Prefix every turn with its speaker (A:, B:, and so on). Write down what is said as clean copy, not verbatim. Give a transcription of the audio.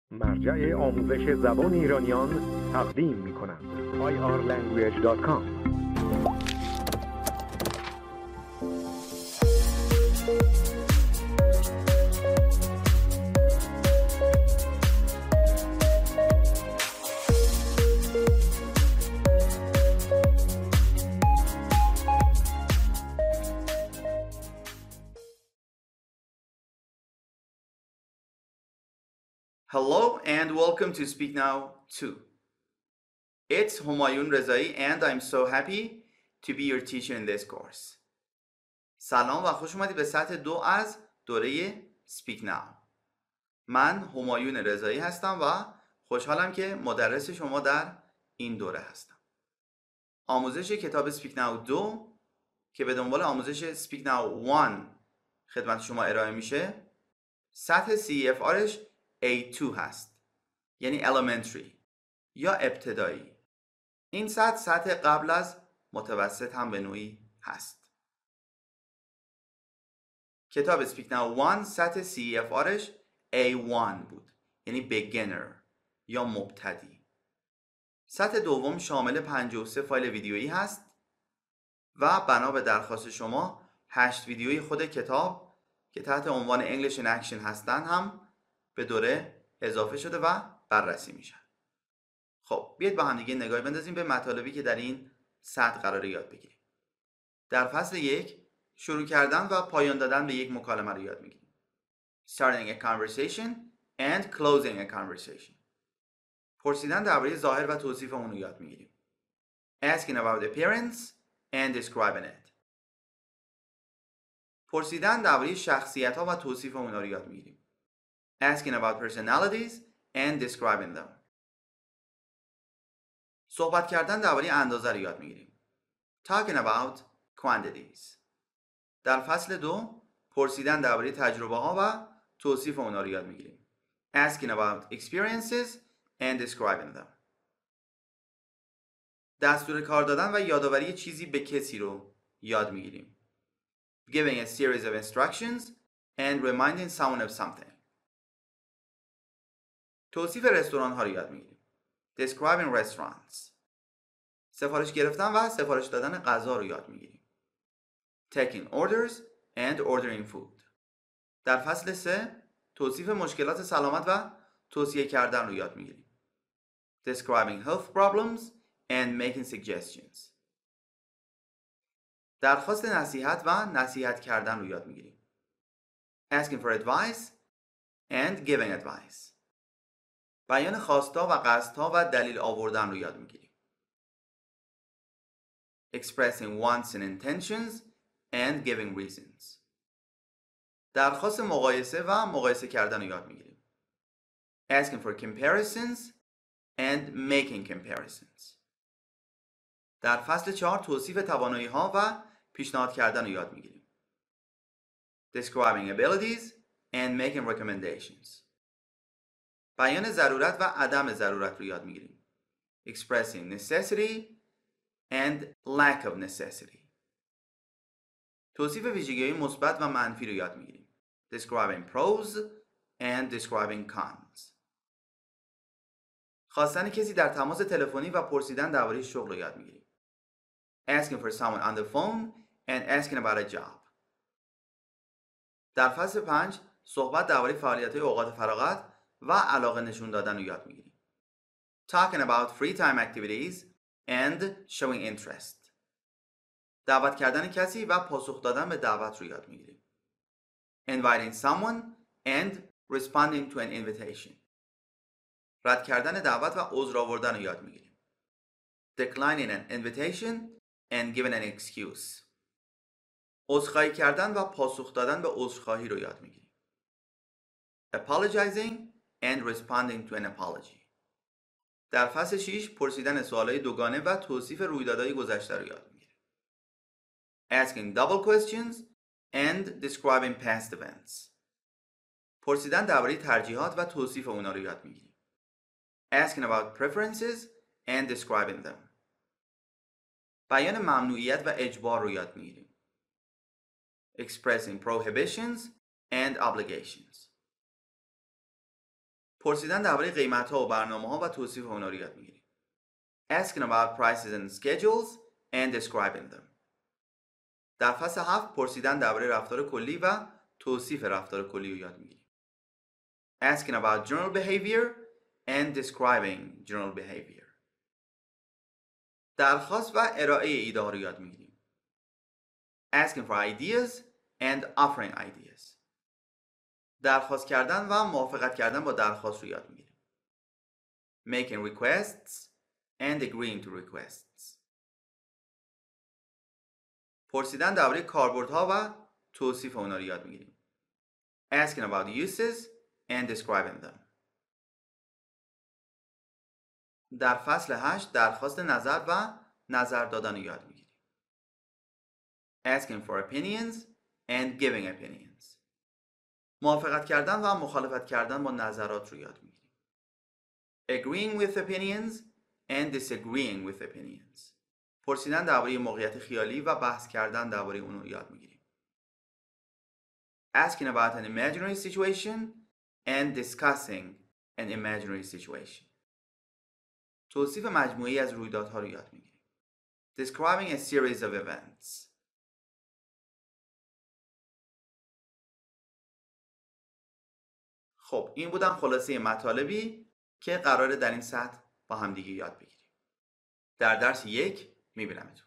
A: مرجع آموزش زبان ایرانیان تقدیم می‌کند. irlanguage.com.
B: Hello and welcome to Speak Now 2. It's Humayun Rezai and I'm so happy to be your teacher in this course. سلام و خوش اومدید به سطح 2 از دوره Speak Now. من همایون رضایی هستم و خوشحالم که مدرس شما در این دوره هستم. آموزش کتاب Speak Now 2 که به دنبال آموزش Speak Now 1 خدمت شما ارائه میشه، سطح CEFRش A2 هست، یعنی elementary یا ابتدایی. این سطح قبل از متوسط هم به نوعی هست. کتاب Speak Now 1 سطح CEFRش A1 بود، یعنی beginner یا مبتدی. سطح دوم شامل 53 فایل ویدیویی هست و بنا به درخواست شما 8 ویدیوی خود کتاب که تحت عنوان English in Action هستن هم به دوره اضافه شده و بررسی میشن. خب بیاید با هم دیگه نگاهی بندازیم به مطالبی که در این سطح قراره یاد بگیریم. در فصل 1 شروع کردن و پایان دادن به یک مکالمه رو یاد میگیریم. Starting a conversation and closing a conversation. پرسیدن درباره ظاهر و توصیف اون رو یاد میگیریم. Asking about appearance and describing it. پرسیدن درباره شخصیت‌ها و توصیف اونها رو یاد میگیریم. Asking about personalities and describing them. صحبت کردن درباره اندازه رو یاد میگیریم. Talking about quantities. در فصل 2 پرسیدن درباره تجربه ها و توصیف اونها رو یاد میگیریم. Asking about experiences and describing them. دستور کار دادن و یادآوری چیزی به کسی رو یاد میگیریم. Giving a series of instructions and reminding someone of something. توصیف رستوران ها رو یاد میگیریم. Describing restaurants. سفارش گرفتن و سفارش دادن غذا رو یاد میگیریم. Taking orders and ordering food. در فصل 3 توصیف مشکلات سلامت و توصیه کردن رو یاد میگیریم. Describing health problems and making suggestions. درخواست نصیحت و نصیحت کردن رو یاد میگیریم. Asking for advice and giving advice. بیان خواستها و قصدها و دلیل آوردن رو یاد میگیریم. Expressing wants and intentions and giving reasons. درخواست مقایسه و مقایسه کردن رو یاد میگیریم. Asking for comparisons and making comparisons. در فصل 4 توصیف توانایی ها و پیشنهاد کردن رو یاد میگیریم. Describing abilities and making recommendations. بیان ضرورت و عدم ضرورت رو یاد میگیریم. Expressing necessity and lack of necessity. توصیف ویژگی‌های مثبت و منفی رو یاد میگیریم. Describing pros and describing cons. خواستن کسی در تماس تلفنی و پرسیدن درباره شغل رو یاد میگیریم. Asking for someone on the phone and asking about a job. در فصل 5 صحبت درباره فعالیت‌های اوقات فراغت و علاقه نشون دادن رو یاد میگیریم. Talking about free time activities and showing interest. دعوت کردن کسی و پاسخ دادن به دعوت رو یاد میگیریم. Inviting someone and responding to an invitation. رد کردن دعوت و عذر آوردن رو یاد میگیریم. Declining an invitation and giving an excuse. عذرخواهی کردن و پاسخ دادن به عذرخواهی رو یاد میگیریم. Apologizing and responding to an apology. در فصل 6 پرسیدن سوالای دوگانه و توصیف رویدادهای گذشته رو یاد میگیریم. Asking double questions and describing past events. پرسیدن درباره ترجیحات و توصیف اونا رو یاد میگیریم. Asking about preferences and describing them. بیان ممنوعیت و اجبار رو یاد میگیریم. Expressing prohibitions and obligations. پرسیدن درباره قیمت‌ها و برنامه‌ها و توصیف اونا رو یاد می‌گیریم. Asking about prices and schedules and describing them. در فصل 7 پرسیدن درباره رفتار کلی و توصیف رفتار کلی رو یاد می‌گیریم. Asking about general behavior and describing general behavior. درخواست و ارائه ایده ها رو یاد می‌گیریم. Asking for ideas and offering ideas. درخواست کردن و موافقت کردن با درخواست رو یاد می‌گیریم. Making requests and agreeing to requests. پرسیدن درباره کاربردها و توصیف اونا رو یاد می‌گیریم. Asking about uses and describing them. در فصل 8 درخواست نظر و نظر دادن رو یاد می‌گیریم. Asking for opinions and giving opinions. موافقت کردن و مخالفت کردن با نظرات رو یاد می‌گیریم. Agreeing with opinions and disagreeing with opinions. پرسیدن درباره موقعیت خیالی و بحث کردن درباره اون رو یاد می‌گیریم. Asking about an imaginary situation and discussing an imaginary situation. توصیف مجموعی از رویدادها رو یاد می‌گیریم. Describing a series of events. خب این بودن خلاصه مطالبی که قراره در این سطح با هم دیگه یاد بگیریم. در درس 1 می‌بینمتون.